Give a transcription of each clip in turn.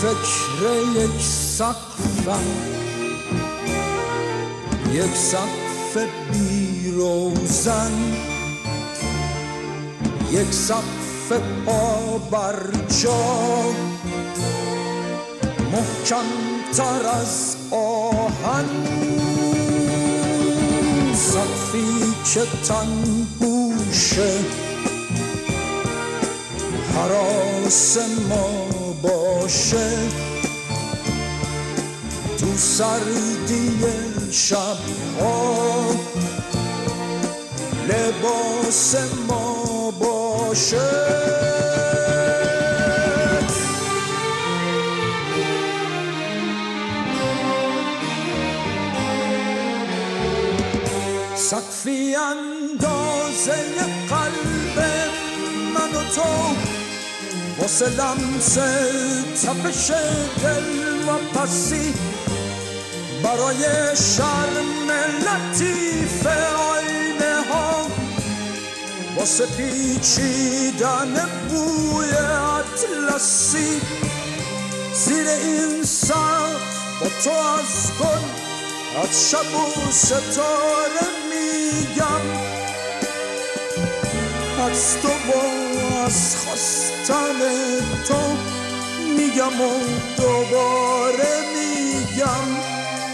فکر یک سقفم، یک سقف بی روزن، یک سقف پا بر جا، محکم تر از آهن، سقفی که تن گوشه هراس ما باشه، تو سردی شبها لباس ما باشه. سقفی اندازه قلب من و تو، واسه لمس تپش دل و پسی، برای شرم لطیف آینه ها، واسه پیچیدن بوی اطلسی، زیر این سقف با تو از گل، از شب و ستاره میگم، از تو و از خواستن تو میگم و دوباره میگم،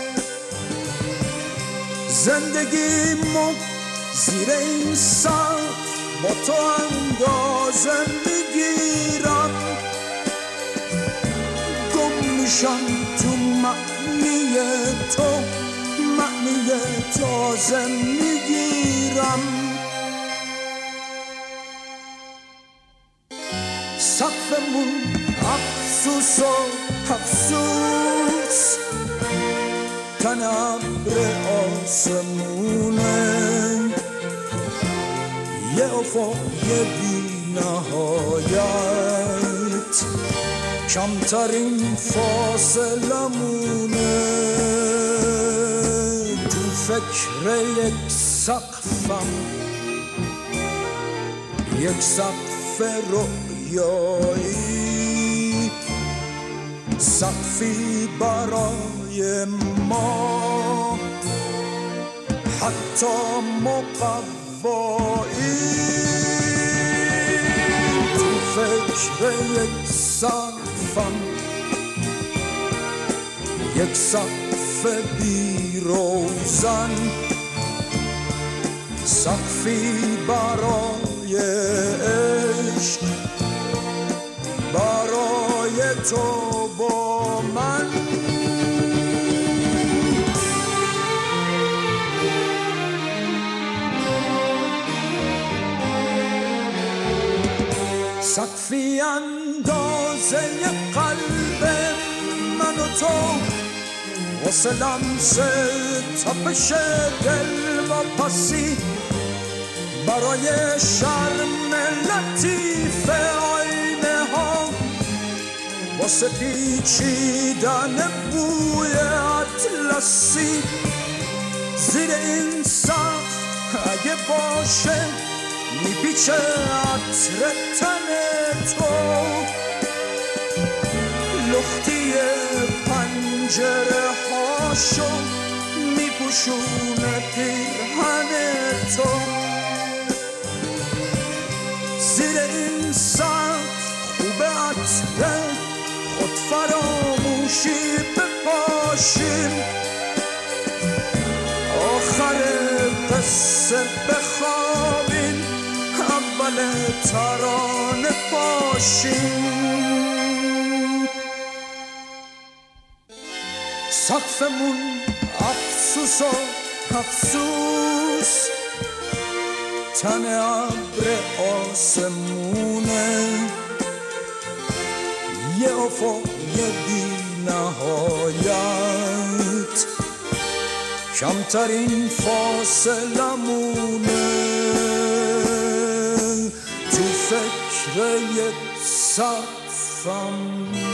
زندگیمو زیر این سقف با تو اندازه میگیرم، گم میشم تو معنی تو، معنی تازه میگیرم. سقفمون افسوس و افسوس، تن ابر آسمونه، یه افق بی نهایت، کمترین فاصلمونه، تو فکر یک سقفم، یک سقف رویایی، سقفی برای ما حتی مقوایی، تو فکر یک سقفم، یک سقف بی روزن، سقفی برای عشق، برای تو با من. سقفی اندازه قلب من و تو، واسه لمس تپش دل و پسی، برای شرم لطیف آینه ها، واسه پیچیدن بوی اطلسی، زیر این سقف اگه باشه میپیچه عطر تن تو، لختی پنجره هاشو میپوشونه پیرهن تو، زیر این سقف خوب عطر خود فراموشی بپاشیم، آخر قصه بخوابیم، اول ترانه باشیم. سقفمون افسوس و افسوس، تن ابر آسمونه، یه افق بی نهایت، کمترین فاصلمونه، تو فکر یک سقفم.